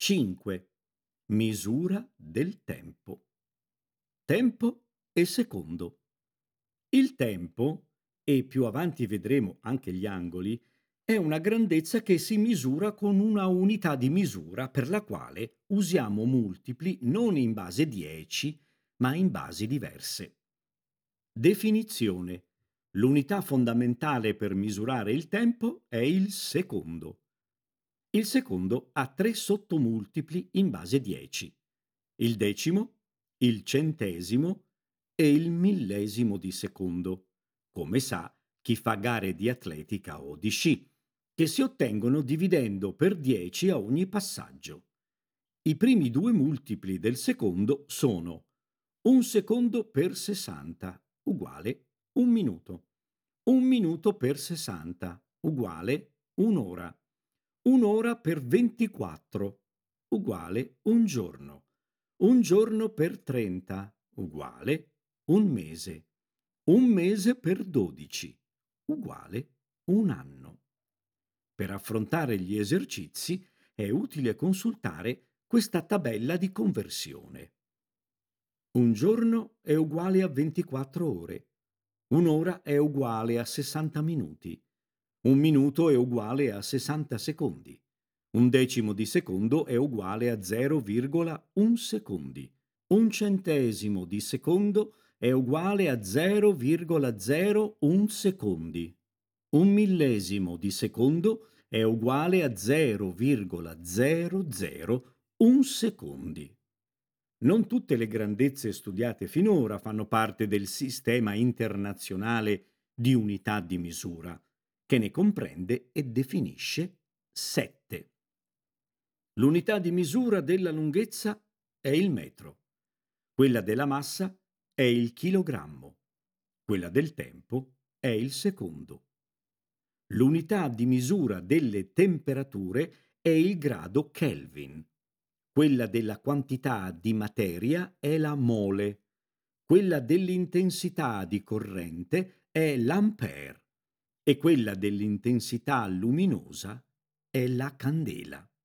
5. Misura del tempo. Tempo e secondo. Il tempo, e più avanti vedremo anche gli angoli, è una grandezza che si misura con una unità di misura per la quale usiamo multipli non in base 10, ma in basi diverse. Definizione. L'unità fondamentale per misurare il tempo è il secondo. Il secondo ha 3 sottomultipli in base 10: il decimo, il centesimo e il millesimo di secondo, come sa chi fa gare di atletica o di sci, che si ottengono dividendo per 10 a ogni passaggio. I primi due multipli del secondo sono un secondo per 60 uguale un minuto, un minuto per 60 uguale un'ora, un'ora per 24 uguale un giorno per 30 uguale un mese per 12 uguale un anno. Per affrontare gli esercizi è utile consultare questa tabella di conversione. Un giorno è uguale a 24 ore, un'ora è uguale a 60 minuti, un minuto è uguale a 60 secondi, un decimo di secondo è uguale a 0,1 secondi, un centesimo di secondo è uguale a 0,01 secondi, un millesimo di secondo è uguale a 0,001 secondi. Non tutte le grandezze studiate finora fanno parte del sistema internazionale di unità di misura, che ne comprende e definisce 7. L'unità di misura della lunghezza è il metro, quella della massa è il chilogrammo, quella del tempo è il secondo. L'unità di misura delle temperature è il grado Kelvin. Quella della quantità di materia è la mole. Quella dell'intensità di corrente è l'ampere. E quella dell'intensità luminosa è la candela.